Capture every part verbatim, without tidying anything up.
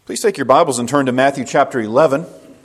Please take your Bibles and turn to Matthew chapter eleven.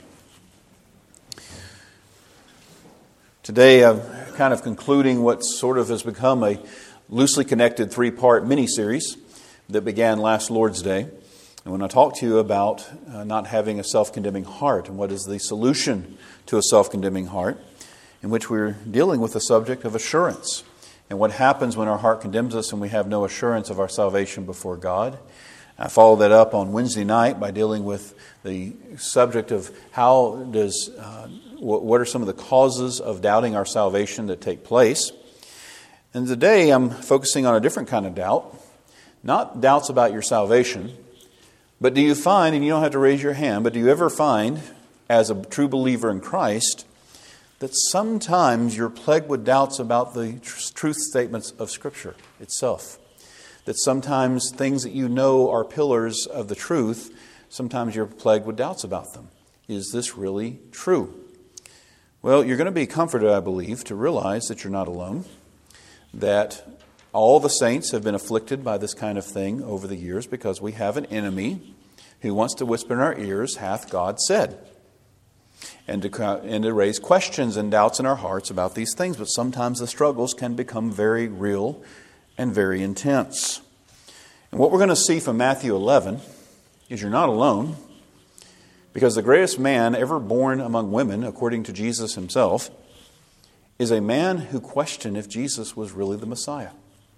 Today I'm kind of concluding what sort of has become a loosely connected three-part mini-series that began last Lord's Day. And when I talk to you about uh, not having a self-condemning heart and what is the solution to a self-condemning heart, in which we're dealing with the subject of assurance and what happens when our heart condemns us and we have no assurance of our salvation before God. I followed that up on Wednesday night by dealing with the subject of how does, uh, what are some of the causes of doubting our salvation that take place. And today I'm focusing on a different kind of doubt, not doubts about your salvation, but do you find, and you don't have to raise your hand, but do you ever find, as a true believer in Christ, that sometimes you're plagued with doubts about the tr- truth statements of Scripture itself? That sometimes things that you know are pillars of the truth, sometimes you're plagued with doubts about them. Is this really true? Well, you're going to be comforted, I believe, to realize that you're not alone, that all the saints have been afflicted by this kind of thing over the years because we have an enemy who wants to whisper in our ears, hath God said? And to, and to raise questions and doubts in our hearts about these things. But sometimes the struggles can become very real and very intense. And what we're going to see from Matthew eleven is you're not alone, because the greatest man ever born among women, according to Jesus himself, is a man who questioned if Jesus was really the Messiah.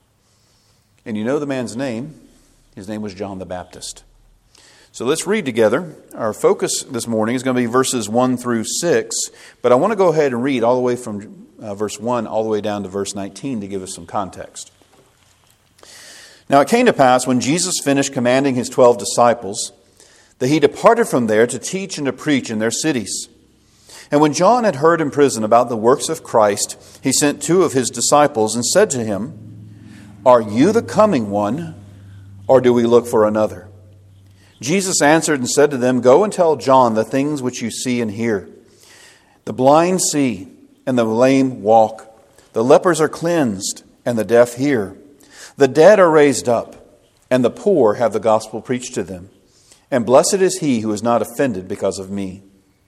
And you know the man's name. His name was John the Baptist. So let's read together. Our focus this morning is going to be verses one through six, but I want to go ahead and read all the way from uh, verse one all the way down to verse nineteen to give us some context. Now it came to pass, when Jesus finished commanding his twelve disciples, that he departed from there to teach and to preach in their cities. And when John had heard in prison about the works of Christ, he sent two of his disciples and said to him, Are you the coming one, or do we look for another? Jesus answered and said to them, Go and tell John the things which you see and hear. The blind see, and the lame walk. The lepers are cleansed, and the deaf hear. The dead are raised up, and the poor have the gospel preached to them. And blessed is he who is not offended because of me.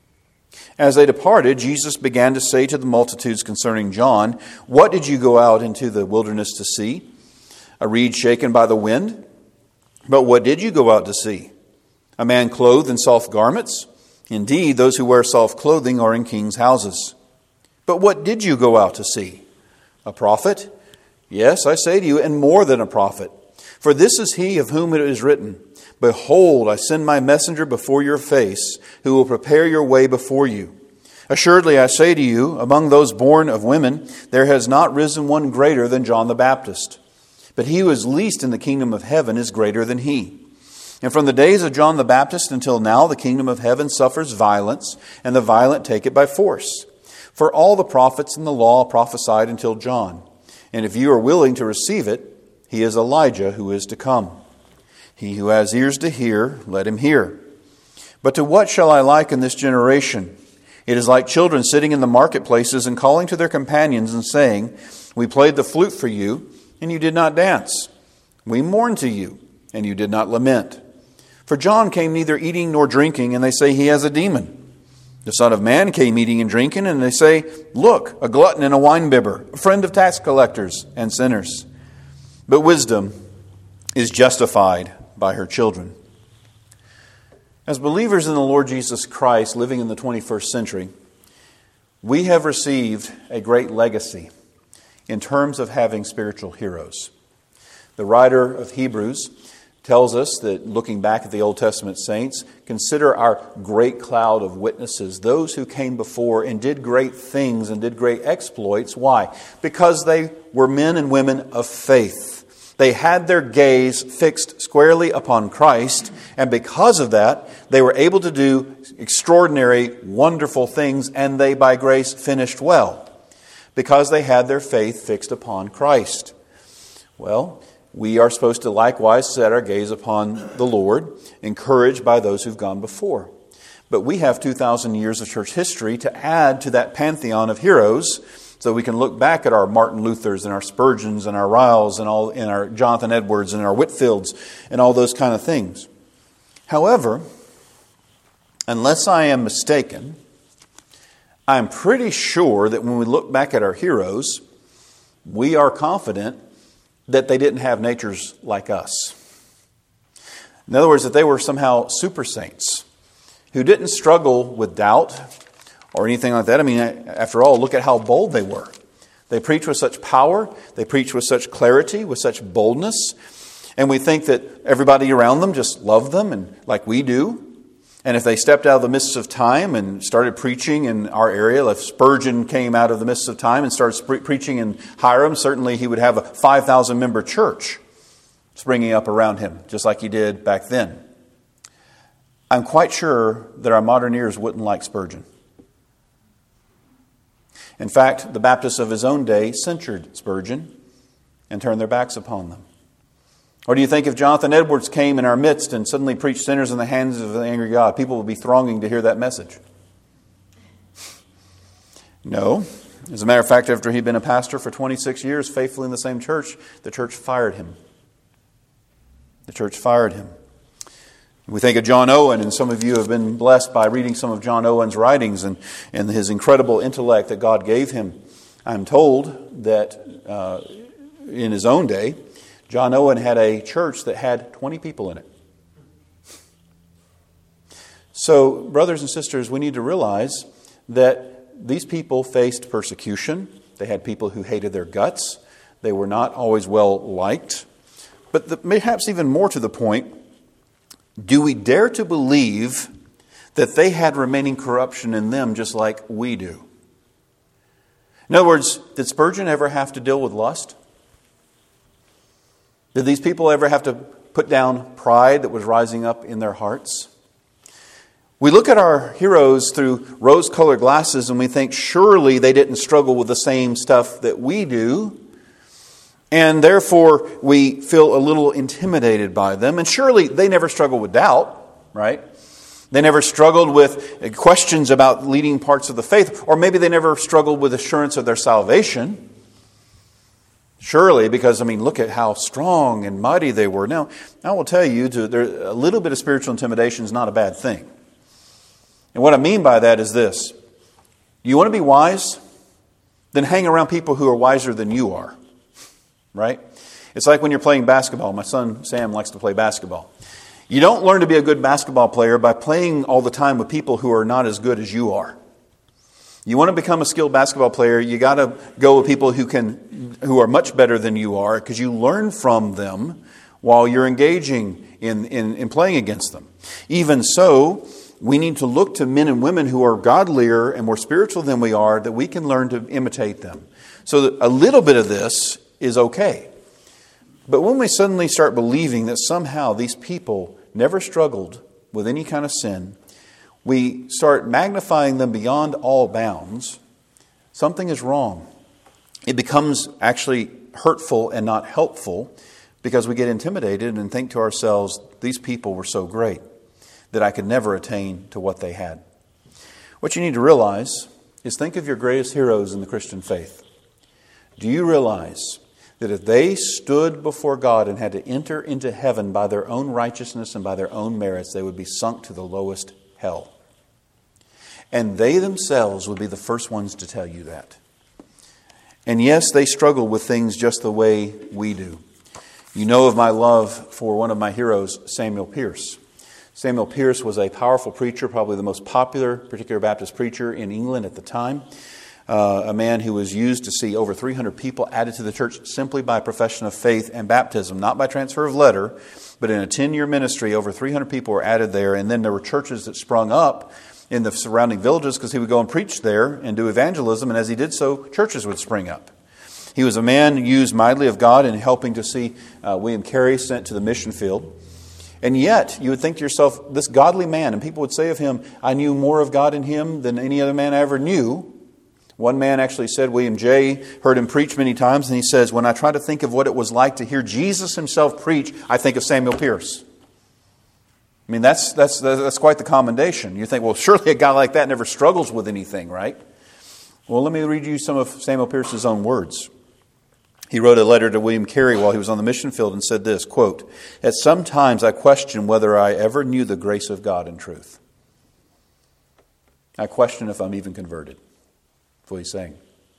As they departed, Jesus began to say to the multitudes concerning John, What did you go out into the wilderness to see? A reed shaken by the wind? But what did you go out to see? A man clothed in soft garments? Indeed, those who wear soft clothing are in kings' houses. But what did you go out to see? A prophet? Yes, I say to you, and more than a prophet. For this is he of whom it is written, Behold, I send my messenger before your face, who will prepare your way before you. Assuredly, I say to you, among those born of women, there has not risen one greater than John the Baptist. But he who is least in the kingdom of heaven is greater than he. And from the days of John the Baptist until now, the kingdom of heaven suffers violence, and the violent take it by force. For all the prophets and the law prophesied until John. And if you are willing to receive it, he is Elijah who is to come. He who has ears to hear, let him hear. But to what shall I liken this generation? It is like children sitting in the marketplaces and calling to their companions and saying, We played the flute for you, and you did not dance. We mourned to you, and you did not lament. For John came neither eating nor drinking, and they say he has a demon. The Son of Man came eating and drinking, and they say, Look, a glutton and a winebibber, a friend of tax collectors and sinners. But wisdom is justified by her children. As believers in the Lord Jesus Christ living in the twenty-first century, we have received a great legacy in terms of having spiritual heroes. The writer of Hebrews tells us that, looking back at the Old Testament saints, consider our great cloud of witnesses, those who came before and did great things and did great exploits. Why? Because they were men and women of faith. They had their gaze fixed squarely upon Christ, and because of that, they were able to do extraordinary, wonderful things, and they, by grace, finished well, because they had their faith fixed upon Christ. Well, we are supposed to likewise set our gaze upon the Lord, encouraged by those who've gone before. But we have two thousand years of church history to add to that pantheon of heroes, so we can look back at our Martin Luthers and our Spurgeons and our Ryles and all, and our Jonathan Edwards and our Whitfields and all those kind of things. However, unless I am mistaken, I'm pretty sure that when we look back at our heroes, we are confident that they didn't have natures like us. In other words, that they were somehow super saints who didn't struggle with doubt or anything like that. I mean, after all, look at how bold they were. They preached with such power. They preached with such clarity, with such boldness. And we think that everybody around them just loved them, and like we do. And if they stepped out of the midst of time and started preaching in our area, if Spurgeon came out of the midst of time and started pre- preaching in Hiram, certainly he would have a five thousand member church springing up around him, just like he did back then. I'm quite sure that our modern ears wouldn't like Spurgeon. In fact, the Baptists of his own day censured Spurgeon and turned their backs upon them. Or do you think if Jonathan Edwards came in our midst and suddenly preached sinners in the hands of the angry God, people would be thronging to hear that message? No. As a matter of fact, after he'd been a pastor for twenty-six years, faithfully in the same church, the church fired him. The church fired him. We think of John Owen, and some of you have been blessed by reading some of John Owen's writings and, and his incredible intellect that God gave him. I'm told that uh, in his own day, John Owen had a church that had twenty people in it. So, brothers and sisters, we need to realize that these people faced persecution. They had people who hated their guts. They were not always well liked. But the, perhaps even more to the point, do we dare to believe that they had remaining corruption in them just like we do? In other words, did Spurgeon ever have to deal with lust? Did these people ever have to put down pride that was rising up in their hearts? We look at our heroes through rose-colored glasses and we think surely they didn't struggle with the same stuff that we do. And therefore we feel a little intimidated by them. And surely they never struggled with doubt, right? They never struggled with questions about leading parts of the faith. Or maybe they never struggled with assurance of their salvation. Surely, because, I mean, look at how strong and mighty they were. Now, I will tell you, to, there, a little bit of spiritual intimidation is not a bad thing. And what I mean by that is this. You want to be wise? Then hang around people who are wiser than you are. Right? It's like when you're playing basketball. My son, Sam, likes to play basketball. You don't learn to be a good basketball player by playing all the time with people who are not as good as you are. You want to become a skilled basketball player, you got to go with people who can, who are much better than you are, because you learn from them while you're engaging in, in, in playing against them. Even so, we need to look to men and women who are godlier and more spiritual than we are, that we can learn to imitate them. So that a little bit of this is okay. But when we suddenly start believing that somehow these people never struggled with any kind of sin, we start magnifying them beyond all bounds, something is wrong. It becomes actually hurtful and not helpful because we get intimidated and think to ourselves, these people were so great that I could never attain to what they had. What you need to realize is think of your greatest heroes in the Christian faith. Do you realize that if they stood before God and had to enter into heaven by their own righteousness and by their own merits, they would be sunk to the lowest hell? And they themselves would be the first ones to tell you that. And yes, they struggle with things just the way we do. You know of my love for one of my heroes, Samuel Pearce. Samuel Pearce was a powerful preacher, probably the most popular particular Baptist preacher in England at the time. Uh, a man who was used to see over three hundred people added to the church simply by profession of faith and baptism, not by transfer of letter, but in a ten-year ministry, over three hundred people were added there. And then there were churches that sprung up in the surrounding villages because he would go and preach there and do evangelism. And as he did so, churches would spring up. He was a man used mightily of God in helping to see uh, William Carey sent to the mission field. And yet, you would think to yourself, this godly man, and people would say of him, I knew more of God in him than any other man I ever knew. One man actually said, William Jay heard him preach many times, and he says, when I try to think of what it was like to hear Jesus himself preach, I think of Samuel Pearce. I mean, that's that's that's quite the commendation. You think, well, surely a guy like that never struggles with anything, right? Well, let me read you some of Samuel Pearce's own words. He wrote a letter to William Carey while he was on the mission field and said this, quote, "At some times I question whether I ever knew the grace of God in truth. I question if I'm even converted." That's what he's saying.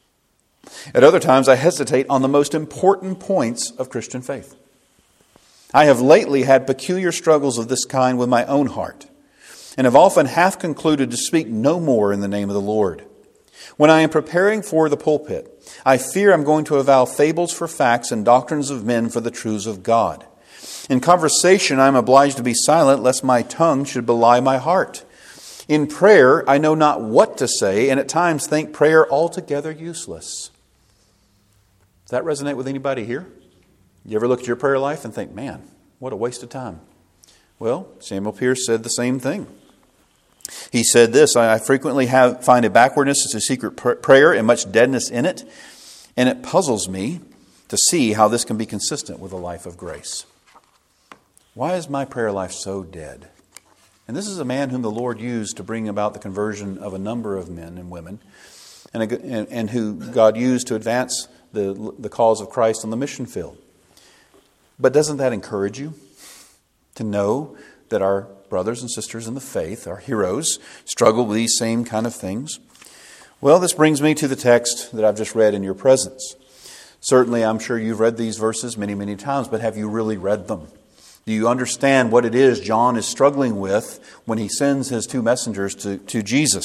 At other times I hesitate on the most important points of Christian faith. I have lately had peculiar struggles of this kind with my own heart, and have often half concluded to speak no more in the name of the Lord. When I am preparing for the pulpit, I fear I'm going to avow fables for facts and doctrines of men for the truths of God. In conversation, I am obliged to be silent, lest my tongue should belie my heart. In prayer, I know not what to say, and at times think prayer altogether useless. Does that resonate with anybody here? You ever look at your prayer life and think, man, what a waste of time? Well, Samuel Pierce said the same thing. He said this, "I frequently have, find a backwardness to secret pr- prayer and much deadness in it, and it puzzles me to see how this can be consistent with a life of grace." Why is my prayer life so dead? And this is a man whom the Lord used to bring about the conversion of a number of men and women, and, a, and, and who God used to advance the, the cause of Christ on the mission field. But doesn't that encourage you to know that our brothers and sisters in the faith, our heroes, struggle with these same kind of things? Well, this brings me to the text that I've just read in your presence. Certainly, I'm sure you've read these verses many, many times, but have you really read them? Do you understand what it is John is struggling with when he sends his two messengers to, to Jesus?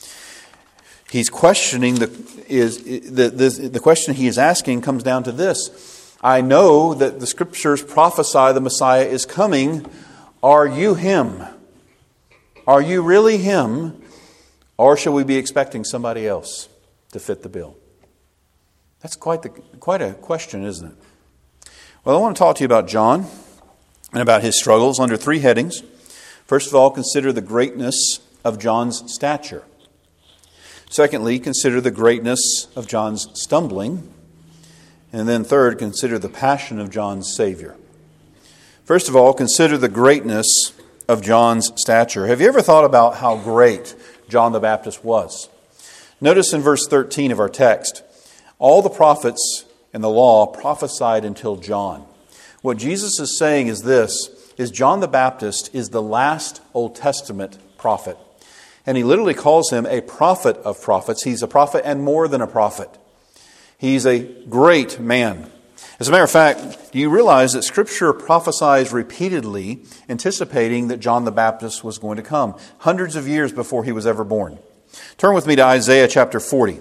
He's questioning, the, is, the, the, the question he is asking comes down to this. I know that the Scriptures prophesy the Messiah is coming. Are you Him? Are you really Him? Or shall we be expecting somebody else to fit the bill? That's quite the quite a question, isn't it? Well, I want to talk to you about John and about his struggles under three headings. First of all, consider the greatness of John's stature. Secondly, consider the greatness of John's stumbling. And then third, consider the passion of John's Savior. First of all, consider the greatness of John's stature. Have you ever thought about how great John the Baptist was? Notice in verse thirteen of our text, all the prophets in the law prophesied until John. What Jesus is saying is this, is John the Baptist is the last Old Testament prophet. And he literally calls him a prophet of prophets. He's a prophet and more than a prophet. He's a great man. As a matter of fact, do you realize that Scripture prophesies repeatedly, anticipating that John the Baptist was going to come, hundreds of years before he was ever born? Turn with me to Isaiah chapter forty.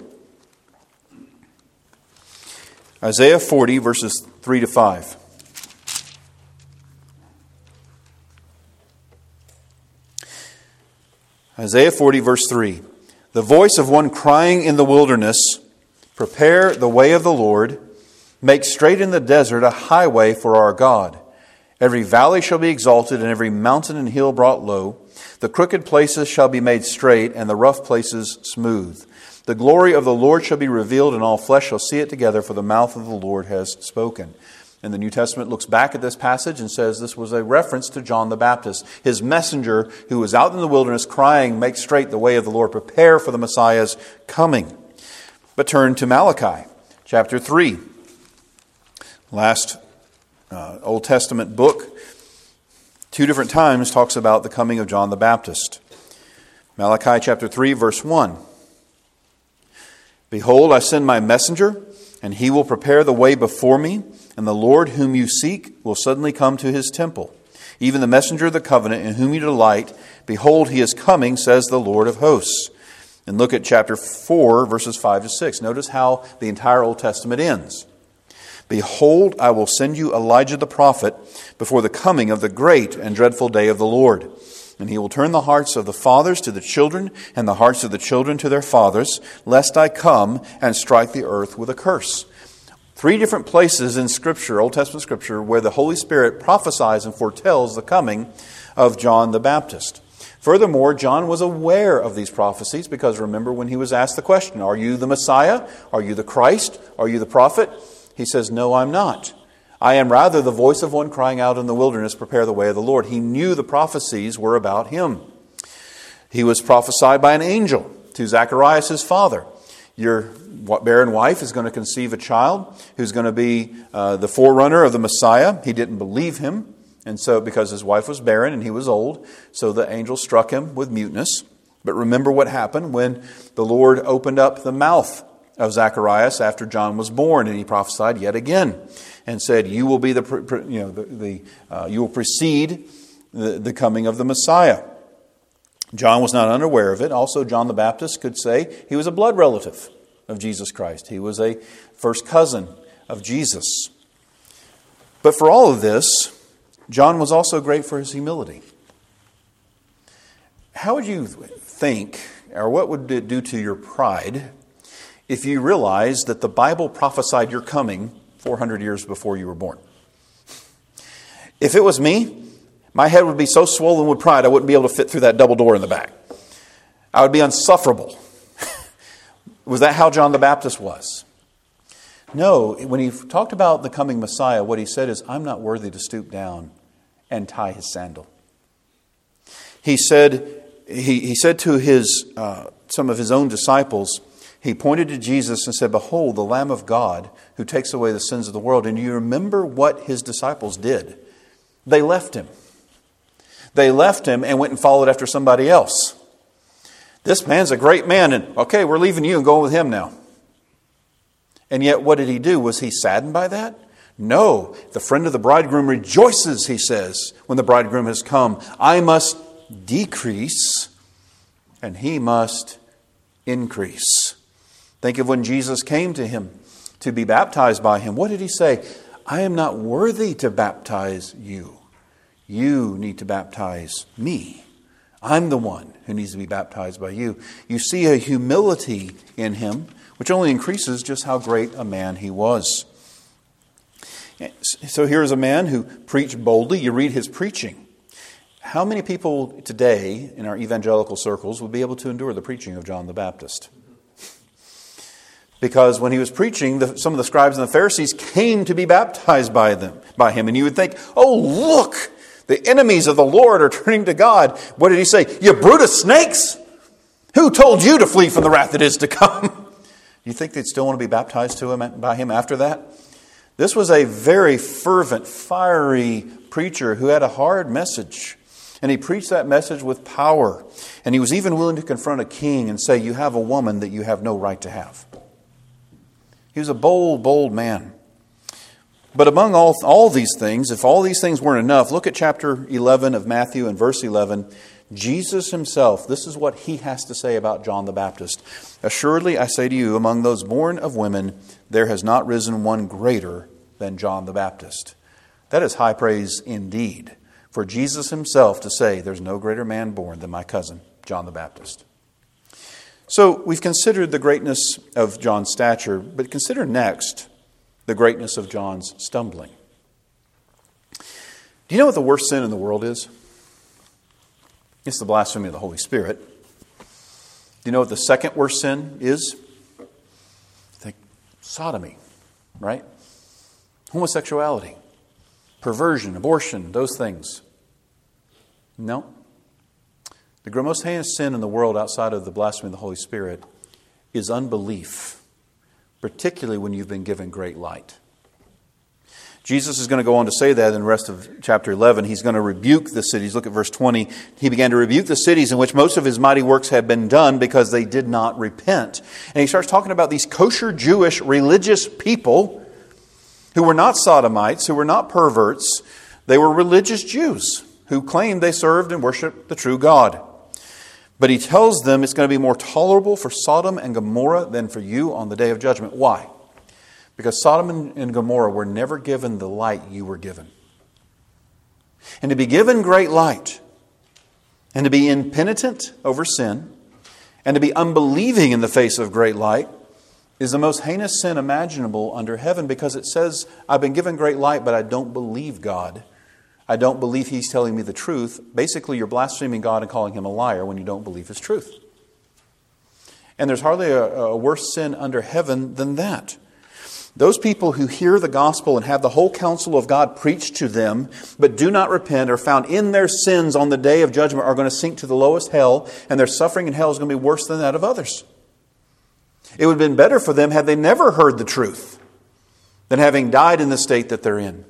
Isaiah forty, verses three to five. Isaiah forty, verse three. The voice of one crying in the wilderness, prepare the way of the Lord, make straight in the desert a highway for our God. Every valley shall be exalted, and every mountain and hill brought low. The crooked places shall be made straight, and the rough places smooth. The glory of the Lord shall be revealed, and all flesh shall see it together, for the mouth of the Lord has spoken. And the New Testament looks back at this passage and says this was a reference to John the Baptist, his messenger who was out in the wilderness crying, make straight the way of the Lord, prepare for the Messiah's coming. But turn to Malachi chapter three. Last uh, Old Testament book, two different times talks about the coming of John the Baptist. Malachi chapter three, verse one. Behold, I send my messenger, and he will prepare the way before me, and the Lord whom you seek will suddenly come to his temple. Even the messenger of the covenant in whom you delight, behold, he is coming, says the Lord of hosts. And look at chapter four, verses five to six. Notice how the entire Old Testament ends. Behold, I will send you Elijah the prophet before the coming of the great and dreadful day of the Lord. And he will turn the hearts of the fathers to the children, and the hearts of the children to their fathers, lest I come and strike the earth with a curse. Three different places in Scripture, Old Testament Scripture, where the Holy Spirit prophesies and foretells the coming of John the Baptist. Furthermore, John was aware of these prophecies because remember when he was asked the question, are you the Messiah? Are you the Christ? Are you the prophet? He says, no, I'm not. I am rather the voice of one crying out in the wilderness, prepare the way of the Lord. He knew the prophecies were about him. He was prophesied by an angel to Zacharias, his father. Your barren wife is going to conceive a child who's going to be uh, the forerunner of the Messiah. He didn't believe him, and so because his wife was barren and he was old, so the angel struck him with muteness. But remember what happened when the Lord opened up the mouth of Zacharias after John was born, and he prophesied yet again and said, "You will be the you know the, the uh, you will precede the, the coming of the Messiah." John was not unaware of it. Also, John the Baptist could say he was a blood relative of Jesus Christ. He was a first cousin of Jesus. But for all of this, John was also great for his humility. How would you think, or what would it do to your pride, if you realized that the Bible prophesied your coming four hundred years before you were born? If it was me, my head would be so swollen with pride I wouldn't be able to fit through that double door in the back. I would be unsufferable. Was that how John the Baptist was? No, when he talked about the coming Messiah, what he said is, "I'm not worthy to stoop down and tie his sandal." He said, he, he said to his uh, some of his own disciples, he pointed to Jesus and said, "Behold, the Lamb of God who takes away the sins of the world." And you remember what his disciples did. They left him. They left him and went and followed after somebody else. This man's a great man, and okay, we're leaving you and going with him now. And yet, what did he do? Was he saddened by that? No. The friend of the bridegroom rejoices, he says, when the bridegroom has come. I must decrease, and he must increase. Think of when Jesus came to him to be baptized by him. What did he say? "I am not worthy to baptize you. You need to baptize me. I'm the one who needs to be baptized by you." You see a humility in him, which only increases just how great a man he was. So here's a man who preached boldly. You read his preaching. How many people today in our evangelical circles would be able to endure the preaching of John the Baptist? Because when he was preaching, the, some of the scribes and the Pharisees came to be baptized by them, by him. And you would think, "Oh, look! The enemies of the Lord are turning to God." What did he say? "You brood of snakes! Who told you to flee from the wrath that is to come?" You think they'd still want to be baptized to him by him after that? This was a very fervent, fiery preacher who had a hard message. And he preached that message with power. And he was even willing to confront a king and say, "You have a woman that you have no right to have." He was a bold, bold man. But among all, all these things, if all these things weren't enough, look at chapter eleven of Matthew and verse eleven. Jesus himself, this is what he has to say about John the Baptist. "Assuredly, I say to you, among those born of women, there has not risen one greater than John the Baptist." That is high praise indeed for Jesus himself to say, "There's no greater man born than my cousin, John the Baptist." So we've considered the greatness of John's stature, but consider next the greatness of John's stumbling. Do you know what the worst sin in the world is? It's the blasphemy of the Holy Spirit. Do you know what the second worst sin is? Think sodomy, right? Homosexuality, perversion, abortion, those things. No. The most heinous sin in the world outside of the blasphemy of the Holy Spirit is unbelief, particularly when you've been given great light. Jesus is going to go on to say that in the rest of chapter eleven. He's going to rebuke the cities. Look at verse twenty. He began to rebuke the cities in which most of his mighty works had been done because they did not repent. And he starts talking about these kosher Jewish religious people who were not sodomites, who were not perverts. They were religious Jews who claimed they served and worshiped the true God. But he tells them it's going to be more tolerable for Sodom and Gomorrah than for you on the day of judgment. Why? Because Sodom and Gomorrah were never given the light you were given. And to be given great light, and to be impenitent over sin, and to be unbelieving in the face of great light, is the most heinous sin imaginable under heaven, because it says, I've been given great light, but I don't believe God. I don't believe He's telling me the truth. Basically, you're blaspheming God and calling Him a liar when you don't believe His truth. And there's hardly a, a worse sin under heaven than that. Those people who hear the gospel and have the whole counsel of God preached to them, but do not repent, are found in their sins on the day of judgment, are going to sink to the lowest hell, and their suffering in hell is going to be worse than that of others. It would have been better for them had they never heard the truth than having died in the state that they're in.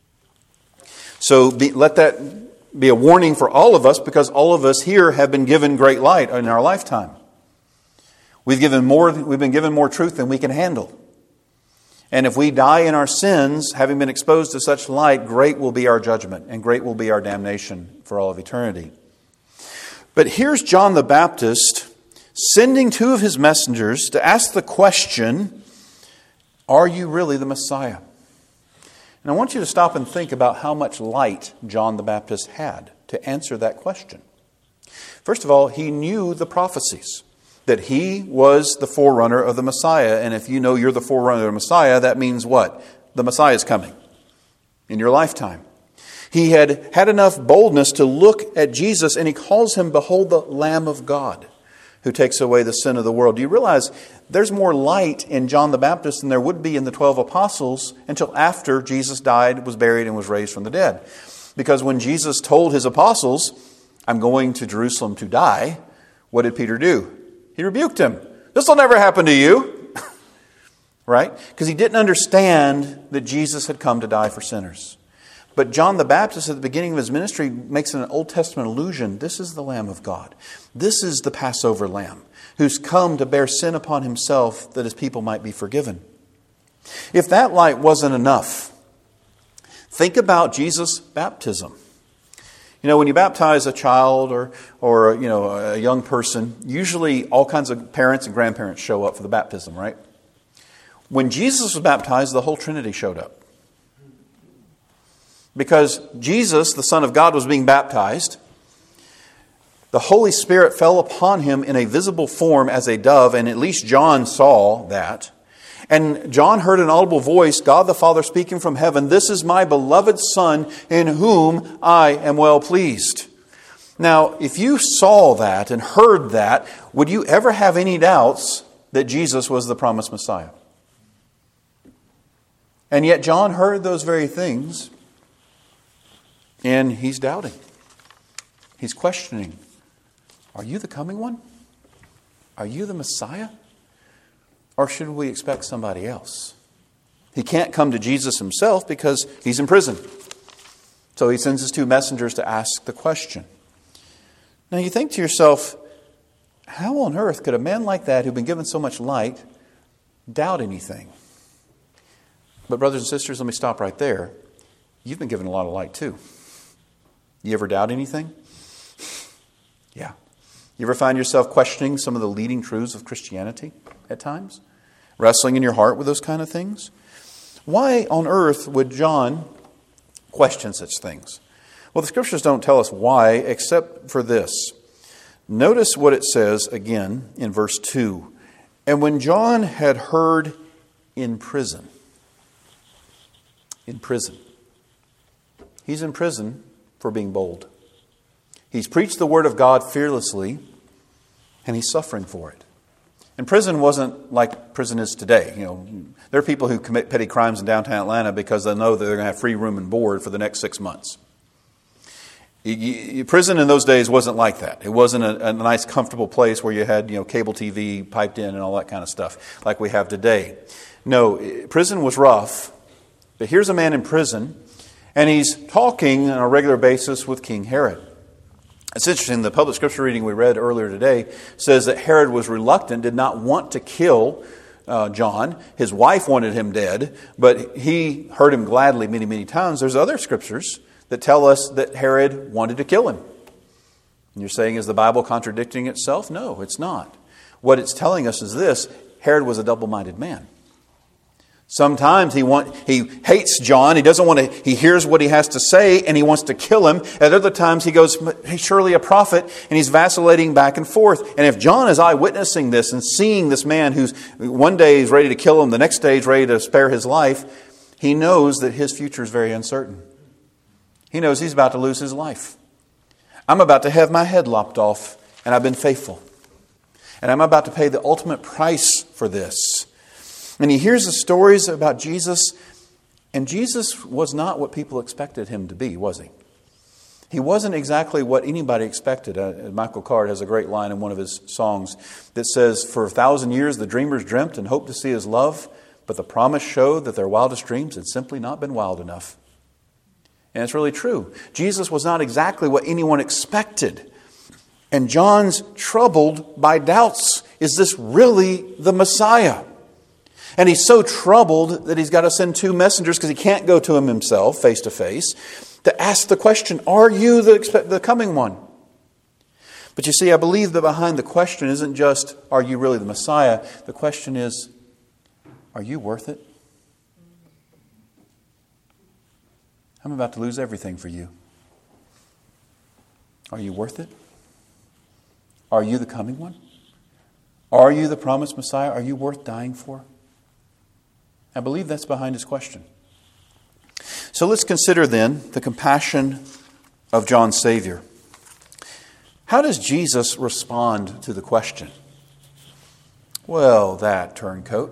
So be, let that be a warning for all of us, because all of us here have been given great light in our lifetime. We've given more, we've been given more truth than we can handle. And if we die in our sins, having been exposed to such light, great will be our judgment and great will be our damnation for all of eternity. But here's John the Baptist sending two of his messengers to ask the question, are you really the Messiah? And I want you to stop and think about how much light John the Baptist had to answer that question. First of all, he knew the prophecies, that he was the forerunner of the Messiah. And if you know you're the forerunner of the Messiah, that means what? The Messiah is coming in your lifetime. He had had enough boldness to look at Jesus, and he calls him, behold, the Lamb of God, who takes away the sin of the world. Do you realize there's more light in John the Baptist than there would be in the twelve apostles until after Jesus died, was buried, and was raised from the dead? Because when Jesus told his apostles, I'm going to Jerusalem to die, what did Peter do? He rebuked him. This will never happen to you. Right? Because he didn't understand that Jesus had come to die for sinners. But John the Baptist at the beginning of his ministry makes an Old Testament allusion. This is the Lamb of God. This is the Passover Lamb who's come to bear sin upon himself that his people might be forgiven. If that light wasn't enough, think about Jesus' baptism. You know, when you baptize a child or, or you know, a young person, usually all kinds of parents and grandparents show up for the baptism, right? When Jesus was baptized, the whole Trinity showed up. Because Jesus, the Son of God, was being baptized, the Holy Spirit fell upon him in a visible form as a dove, and at least John saw that. And John heard an audible voice, God the Father speaking from heaven, this is my beloved Son in whom I am well pleased. Now, if you saw that and heard that, would you ever have any doubts that Jesus was the promised Messiah? And yet John heard those very things, and he's doubting. He's questioning, are you the coming one? Are you the Messiah? Or should we expect somebody else? He can't come to Jesus himself because he's in prison. So he sends his two messengers to ask the question. Now you think to yourself, how on earth could a man like that who'd been given so much light doubt anything? But brothers and sisters, let me stop right there. You've been given a lot of light too. You ever doubt anything? Yeah. You ever find yourself questioning some of the leading truths of Christianity at times? Wrestling in your heart with those kind of things? Why on earth would John question such things? Well, the Scriptures don't tell us why, except for this. Notice what it says again in verse two. And when John had heard in prison. In prison. He's in prison for being bold. He's preached the Word of God fearlessly, and he's suffering for it. And prison wasn't like prison is today. You know, there are people who commit petty crimes in downtown Atlanta because they know that they're going to have free room and board for the next six months. Prison in those days wasn't like that. It wasn't a, a nice, comfortable place where you had, you know, cable T V piped in and all that kind of stuff like we have today. No, prison was rough. But here's a man in prison, and he's talking on a regular basis with King Herod. It's interesting, the public scripture reading we read earlier today says that Herod was reluctant, did not want to kill uh, John. His wife wanted him dead, but he heard him gladly many, many times. There's other scriptures that tell us that Herod wanted to kill him. And you're saying, is the Bible contradicting itself? No, it's not. What it's telling us is this: Herod was a double-minded man. Sometimes he want he hates John. He doesn't want to. He hears what he has to say, and he wants to kill him. At other times, he goes, "He's surely a prophet," and he's vacillating back and forth. And if John is eyewitnessing this and seeing this man who's one day is ready to kill him, the next day is ready to spare his life, he knows that his future is very uncertain. He knows he's about to lose his life. I'm about to have my head lopped off, and I've been faithful, and I'm about to pay the ultimate price for this. And he hears the stories about Jesus, and Jesus was not what people expected him to be, was he? He wasn't exactly what anybody expected. Uh, Michael Card has a great line in one of his songs that says, "For a thousand years the dreamers dreamt and hoped to see His love, but the promise showed that their wildest dreams had simply not been wild enough." And it's really true. Jesus was not exactly what anyone expected. And John's troubled by doubts. Is this really the Messiah? And he's so troubled that he's got to send two messengers, because he can't go to him himself face to face, to ask the question, are you the, the coming one? But you see, I believe that behind the question isn't just, are you really the Messiah? The question is, are you worth it? I'm about to lose everything for you. Are you worth it? Are you the coming one? Are you the promised Messiah? Are you worth dying for? I believe that's behind his question. So let's consider then the compassion of John's Savior. How does Jesus respond to the question? Well, that turncoat,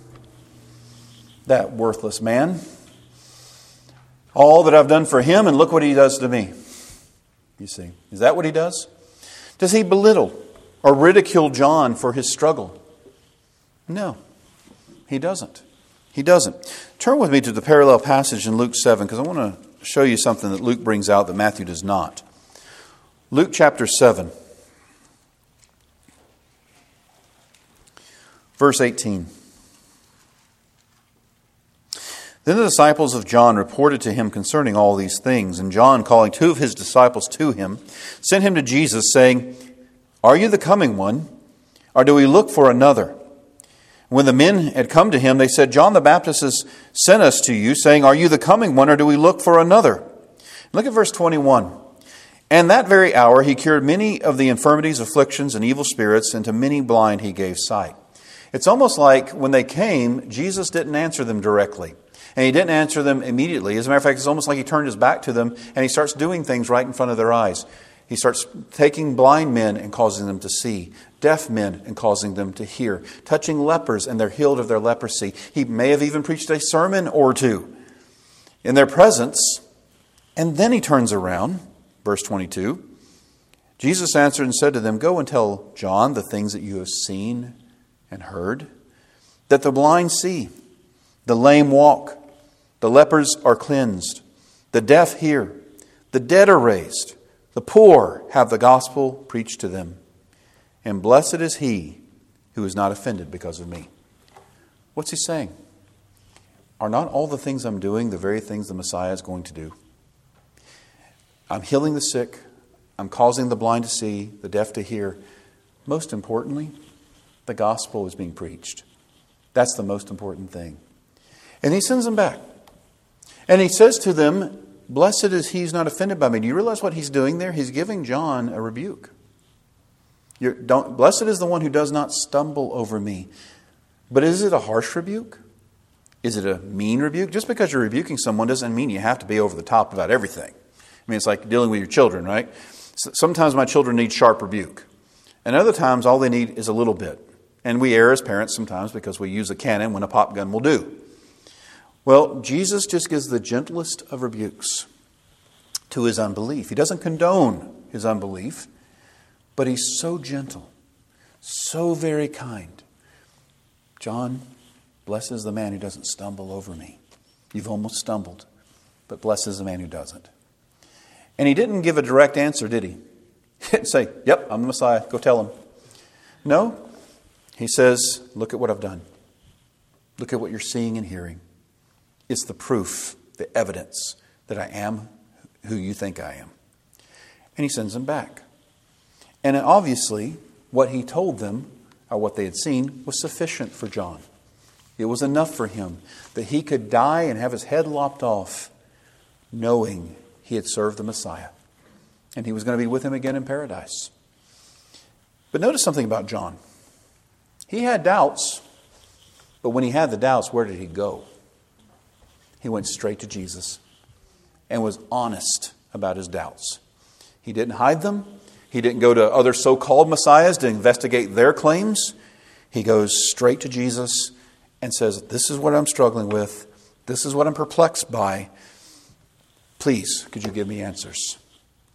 that worthless man, all that I've done for him, and look what he does to me. You see, is that what he does? Does he belittle or ridicule John for his struggle? No, he doesn't. He doesn't. Turn with me to the parallel passage in Luke seven, because I want to show you something that Luke brings out that Matthew does not. Luke chapter seven, verse eighteen. Then the disciples of John reported to him concerning all these things. And John, calling two of his disciples to him, sent him to Jesus, saying, "Are you the coming one, or do we look for another?" When the men had come to him, they said, "John the Baptist has sent us to you, saying, 'Are you the coming one, or do we look for another?'" Look at verse twenty-one. "And that very hour he cured many of the infirmities, afflictions, and evil spirits, and to many blind he gave sight." It's almost like when they came, Jesus didn't answer them directly. And he didn't answer them immediately. As a matter of fact, it's almost like he turned his back to them and he starts doing things right in front of their eyes. He starts taking blind men and causing them to see, deaf men and causing them to hear, touching lepers and they're healed of their leprosy. He may have even preached a sermon or two in their presence. And then he turns around, verse twenty-two. Jesus answered and said to them, "Go and tell John the things that you have seen and heard, that the blind see, the lame walk, the lepers are cleansed, the deaf hear, the dead are raised, the poor have the gospel preached to them. And blessed is he who is not offended because of me." What's he saying? Are not all the things I'm doing the very things the Messiah is going to do? I'm healing the sick. I'm causing the blind to see, the deaf to hear. Most importantly, the gospel is being preached. That's the most important thing. And he sends them back. And he says to them, "Blessed is he who's not offended by me." Do you realize what he's doing there? He's giving John a rebuke. You're, don't, blessed is the one who does not stumble over me. But is it a harsh rebuke? Is it a mean rebuke? Just because you're rebuking someone doesn't mean you have to be over the top about everything. I mean, it's like dealing with your children, right? Sometimes my children need sharp rebuke. And other times all they need is a little bit. And we err as parents sometimes because we use a cannon when a pop gun will do. Well, Jesus just gives the gentlest of rebukes to his unbelief. He doesn't condone his unbelief, but he's so gentle, so very kind. John, blessed is the man who doesn't stumble over me. You've almost stumbled, but blessed is the man who doesn't. And he didn't give a direct answer, did he? He didn't say, "Yep, I'm the Messiah, go tell him." No, he says, "Look at what I've done. Look at what you're seeing and hearing. It's the proof, the evidence that I am who you think I am." And he sends them back. And obviously, what he told them, or what they had seen, was sufficient for John. It was enough for him that he could die and have his head lopped off, knowing he had served the Messiah. And he was going to be with him again in paradise. But notice something about John. He had doubts, but when he had the doubts, where did he go? He went straight to Jesus and was honest about his doubts. He didn't hide them. He didn't go to other so-called messiahs to investigate their claims. He goes straight to Jesus and says, "This is what I'm struggling with. This is what I'm perplexed by. Please, could you give me answers?"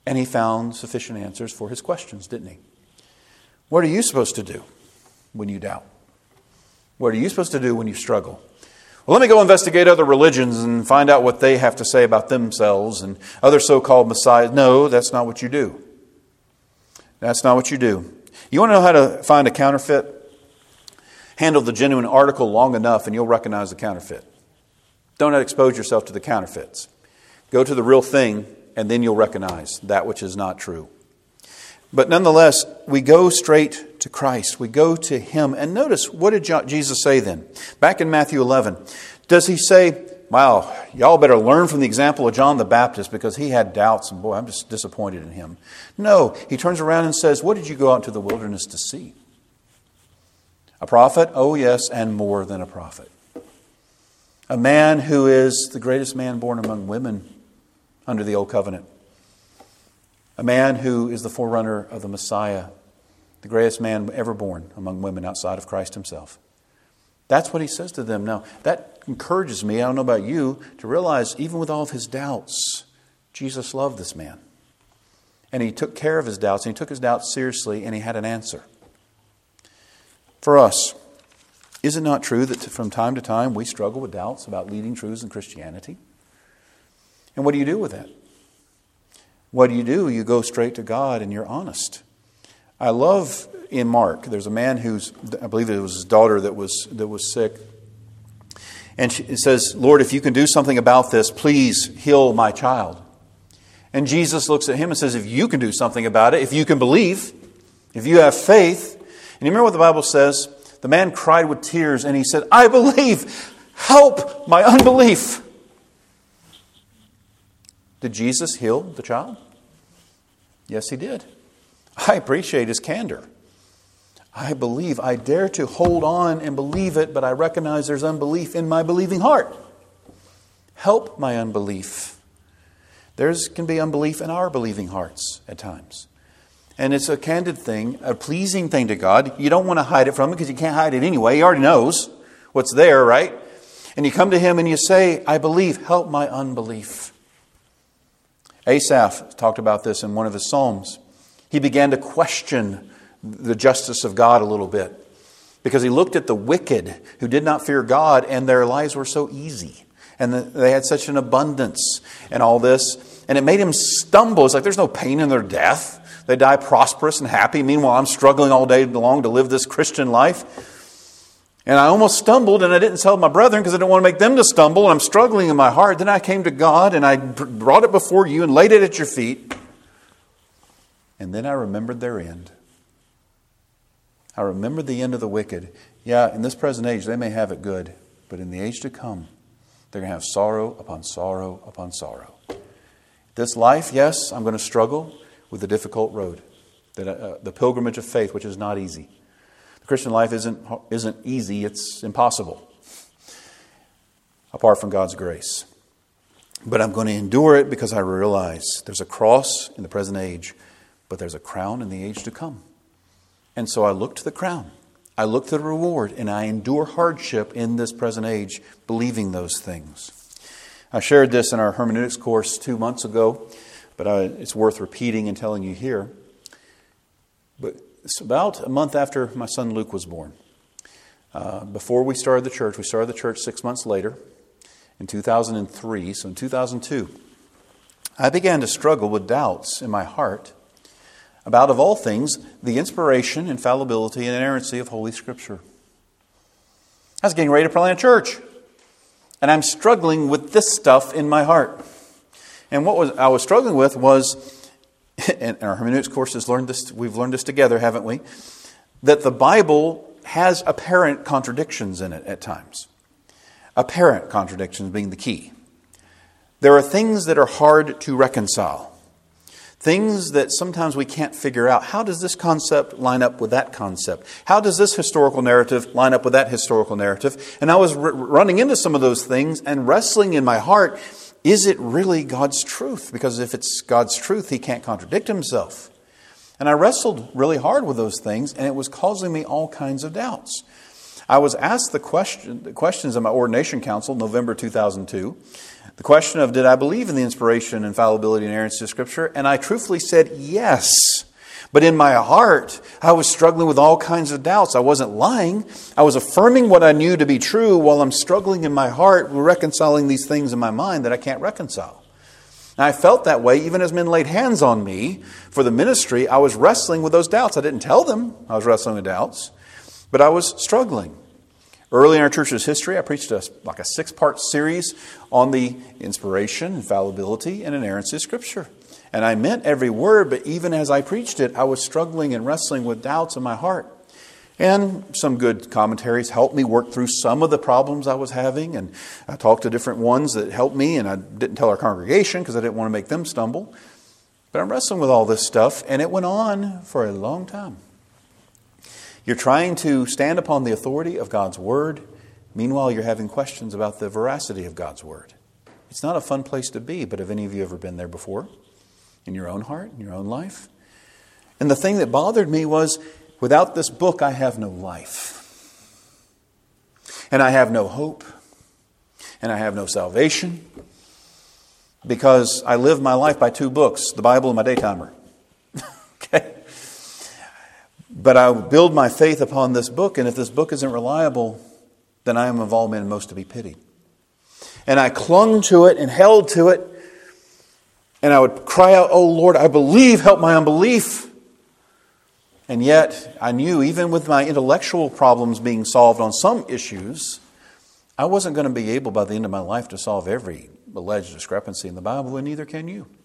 And he found sufficient answers for his questions, didn't he? What are you supposed to do when you doubt? What are you supposed to do when you struggle? Well, let me go investigate other religions and find out what they have to say about themselves and other so-called messiahs. No, that's not what you do. That's not what you do. You want to know how to find a counterfeit? Handle the genuine article long enough and you'll recognize the counterfeit. Don't expose yourself to the counterfeits. Go to the real thing and then you'll recognize that which is not true. But nonetheless, we go straight to Christ. We go to Him. And notice, what did Jesus say then? Back in Matthew eleven, does He say, wow, y'all better learn from the example of John the Baptist because he had doubts and boy, I'm just disappointed in him. No, He turns around and says, what did you go out into the wilderness to see? A prophet? Oh yes, and more than a prophet. A man who is the greatest man born among women under the Old Covenant. A man who is the forerunner of the Messiah, the greatest man ever born among women outside of Christ Himself. That's what He says to them. Now, that encourages me, I don't know about you, to realize even with all of his doubts, Jesus loved this man. And He took care of his doubts, and He took his doubts seriously, and He had an answer. For us, is it not true that from time to time we struggle with doubts about leading truths in Christianity? And what do you do with that? What do you do? You go straight to God and you're honest. I love in Mark, there's a man who's, I believe it was his daughter that was that was sick. And she, it says, Lord, if you can do something about this, please heal my child. And Jesus looks at him and says, if you can do something about it, if you can believe, if you have faith. And you remember what the Bible says? The man cried with tears and he said, I believe, help my unbelief. Did Jesus heal the child? Yes, He did. I appreciate his candor. I believe, I dare to hold on and believe it, but I recognize there's unbelief in my believing heart. Help my unbelief. There can be unbelief in our believing hearts at times. And it's a candid thing, a pleasing thing to God. You don't want to hide it from Him because you can't hide it anyway. He already knows what's there, right? And you come to Him and you say, I believe, help my unbelief. Asaph talked about this in one of his Psalms. He began to question the justice of God a little bit because he looked at the wicked who did not fear God and their lives were so easy and they had such an abundance and all this. And it made him stumble. It's like there's no pain in their death. They die prosperous and happy. Meanwhile, I'm struggling all day long to live this Christian life. And I almost stumbled and I didn't tell my brethren because I didn't want to make them to stumble. And I'm struggling in my heart. Then I came to God and I brought it before you and laid it at your feet. And then I remembered their end. I remembered the end of the wicked. Yeah, in this present age they may have it good. But in the age to come, they're going to have sorrow upon sorrow upon sorrow. This life, yes, I'm going to struggle with the difficult road. The, uh, the pilgrimage of faith, which is not easy. The Christian life isn't, isn't easy, it's impossible apart from God's grace. But I'm going to endure it because I realize there's a cross in the present age, but there's a crown in the age to come. And so I look to the crown. I look to the reward, and I endure hardship in this present age, believing those things. I shared this in our hermeneutics course two months ago, but I, it's worth repeating and telling you here. But it's about a month after my son Luke was born. Uh, before we started the church, we started the church six months later, in two thousand three, so in two thousand two, I began to struggle with doubts in my heart about, of all things, the inspiration, infallibility, and inerrancy of Holy Scripture. I was getting ready to plant a church, and I'm struggling with this stuff in my heart. And what was I was struggling with was, and our hermeneutics course has learned this, we've learned this together, haven't we? That the Bible has apparent contradictions in it at times. Apparent contradictions being the key. There are things that are hard to reconcile. Things that sometimes we can't figure out. How does this concept line up with that concept? How does this historical narrative line up with that historical narrative? And I was r- running into some of those things and wrestling in my heart, is it really God's truth? Because if it's God's truth, He can't contradict Himself. And I wrestled really hard with those things, and it was causing me all kinds of doubts. I was asked the question, the questions of my ordination council, November two thousand two. The question of, did I believe in the inspiration, infallibility, and inerrancy of Scripture? And I truthfully said yes. But in my heart, I was struggling with all kinds of doubts. I wasn't lying. I was affirming what I knew to be true while I'm struggling in my heart, reconciling these things in my mind that I can't reconcile. And I felt that way even as men laid hands on me for the ministry. I was wrestling with those doubts. I didn't tell them I was wrestling with doubts, but I was struggling. Early in our church's history, I preached a, like a six-part series on the inspiration, infallibility, and inerrancy of Scripture. And I meant every word, but even as I preached it, I was struggling and wrestling with doubts in my heart. And some good commentaries helped me work through some of the problems I was having. And I talked to different ones that helped me, and I didn't tell our congregation because I didn't want to make them stumble. But I'm wrestling with all this stuff, and it went on for a long time. You're trying to stand upon the authority of God's Word. Meanwhile, you're having questions about the veracity of God's Word. It's not a fun place to be, but have any of you ever been there before? In your own heart, in your own life? And the thing that bothered me was, without this book, I have no life. And I have no hope. And I have no salvation. Because I live my life by two books, the Bible and my daytimer. Okay? But I build my faith upon this book, and if this book isn't reliable, then I am of all men most to be pitied. And I clung to it and held to it, and I would cry out, "Oh Lord, I believe, help my unbelief." And yet, I knew even with my intellectual problems being solved on some issues, I wasn't going to be able by the end of my life to solve every alleged discrepancy in the Bible, and neither can you.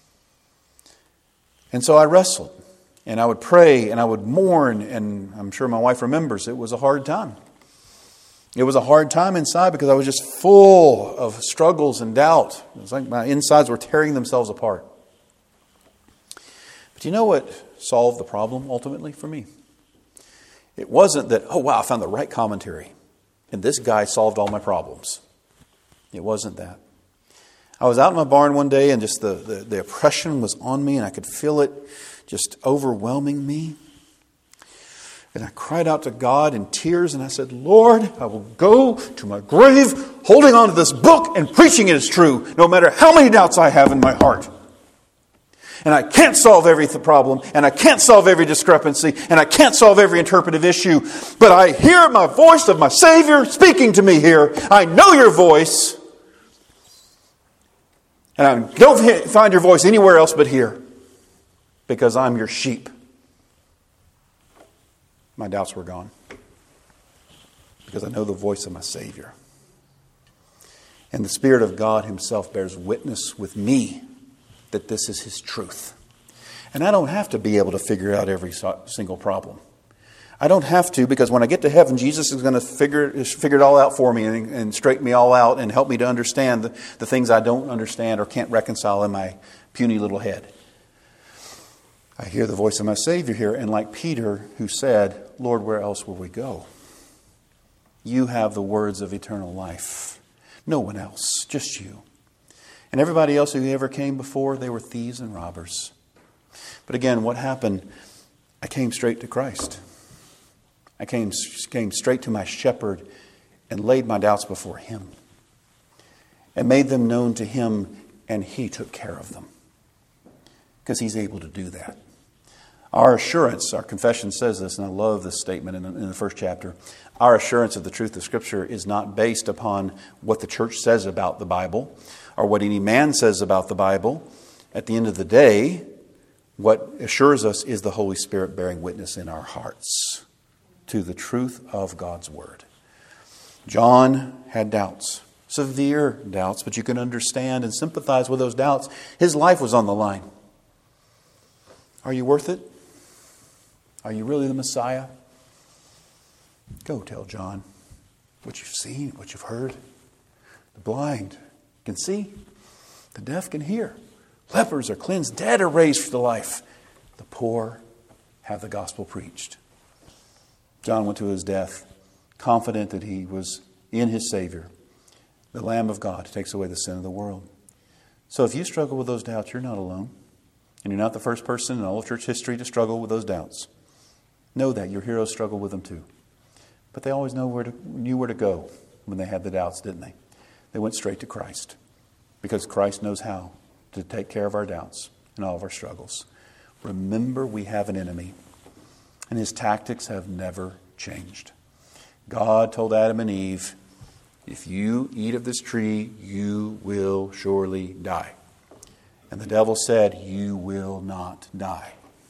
And so I wrestled. And I would pray and I would mourn, and I'm sure my wife remembers it was a hard time. It was a hard time inside because I was just full of struggles and doubt. It was like my insides were tearing themselves apart. But you know what solved the problem ultimately for me? It wasn't that, oh wow, I found the right commentary and this guy solved all my problems. It wasn't that. I was out in my barn one day and just the, the, the oppression was on me and I could feel it just overwhelming me. And I cried out to God in tears and I said, "Lord, I will go to my grave holding on to this book and preaching it as true, no matter how many doubts I have in my heart. And I can't solve every problem, and I can't solve every discrepancy, and I can't solve every interpretive issue, but I hear my voice of my Savior speaking to me here. I know your voice, and I don't find your voice anywhere else but here. Because I'm your sheep." My doubts were gone. Because I know the voice of my Savior. And the Spirit of God Himself bears witness with me that this is His truth. And I don't have to be able to figure out every single problem. I don't have to, because when I get to heaven, Jesus is going to figure, figure it all out for me and, and straighten me all out and help me to understand the, the things I don't understand or can't reconcile in my puny little head. I hear the voice of my Savior here, and like Peter who said, "Lord, where else will we go? You have the words of eternal life. No one else, just you." And everybody else who ever came before, they were thieves and robbers. But again, what happened? I came straight to Christ. I came, came straight to my shepherd and laid my doubts before Him. And made them known to Him, and He took care of them. Because He's able to do that. Our assurance, our confession says this, and I love this statement in, in the first chapter. Our assurance of the truth of Scripture is not based upon what the church says about the Bible or what any man says about the Bible. At the end of the day, what assures us is the Holy Spirit bearing witness in our hearts to the truth of God's Word. John had doubts, severe doubts, but you can understand and sympathize with those doubts. His life was on the line. Are you worth it? Are you really the Messiah? Go tell John what you've seen, what you've heard. The blind can see. The deaf can hear. Lepers are cleansed. Dead are raised to life. The poor have the gospel preached. John went to his death, confident that he was in his Savior, the Lamb of God who takes away the sin of the world. So if you struggle with those doubts, you're not alone. And you're not the first person in all of church history to struggle with those doubts. Know that your heroes struggle with them too. But they always know where to, knew where to go when they had the doubts, didn't they? They went straight to Christ, because Christ knows how to take care of our doubts and all of our struggles. Remember, we have an enemy, and his tactics have never changed. God told Adam and Eve, if you eat of this tree, you will surely die. And the devil said, you will not die.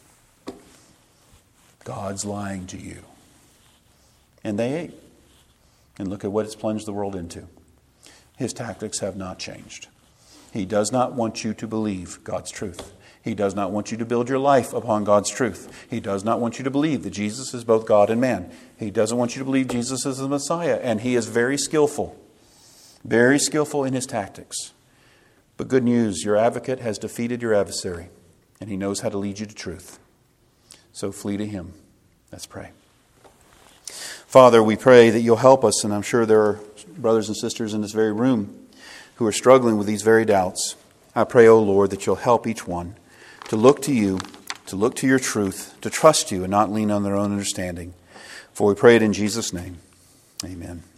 God's lying to you. And they ate. And look at what it's plunged the world into. His tactics have not changed. He does not want you to believe God's truth. He does not want you to build your life upon God's truth. He does not want you to believe that Jesus is both God and man. He doesn't want you to believe Jesus is the Messiah. And he is very skillful. Very skillful in his tactics. But good news, your advocate has defeated your adversary. And he knows how to lead you to truth. So flee to him. Let's pray. Father, we pray that you'll help us. And I'm sure there are brothers and sisters in this very room who are struggling with these very doubts. I pray, O Lord, that you'll help each one to look to you, to look to your truth, to trust you and not lean on their own understanding. For we pray it in Jesus' name. Amen.